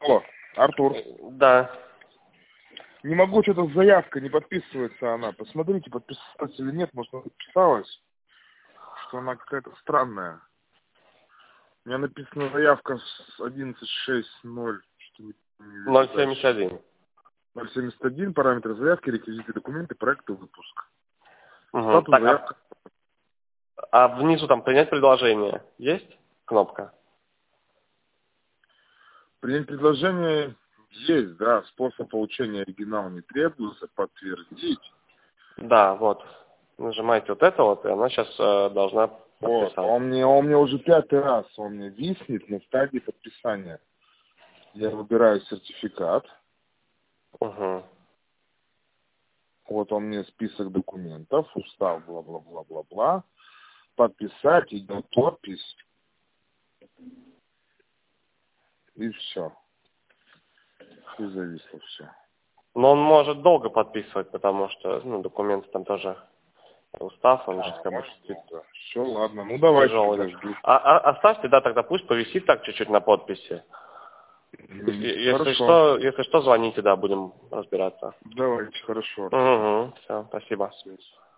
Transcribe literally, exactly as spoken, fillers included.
Алло, Артур. Да. Не могу, что-то заявка, не подписывается она. Посмотрите, подписалась или нет, может, она подписалась. Что она какая-то странная. У меня написана заявка с одиннадцать шесть ноль. ноль семьдесят один. ноль семьдесят один, параметры заявки, реквизиты, документы, проекты, выпуск. Угу. Статус Так, заявка. а, а внизу там принять предложение есть кнопка? Принять предложение есть, да. Способ получения оригинала не требуется. Подтвердить. Да, вот. Нажимаете вот это вот, и она сейчас э, должна Вот, подписать. он мне, он мне уже пятый раз, он мне виснет на стадии подписания. Я выбираю сертификат. Угу. Вот он мне список документов, устав, бла-бла-бла-бла-бла. Подписать, идет подпись. И все. И зависло все. Но он может долго подписывать, потому что ну, документы там тоже устав, он же А, как бы может, долго. Все, ладно. Ну, давайте тяжелый. подожду. А, а, оставьте, да, тогда пусть повисит так чуть-чуть на подписи. М, Если Хорошо. что, если что, звоните, да, будем разбираться. Давайте, хорошо. Угу, все, спасибо. Связь.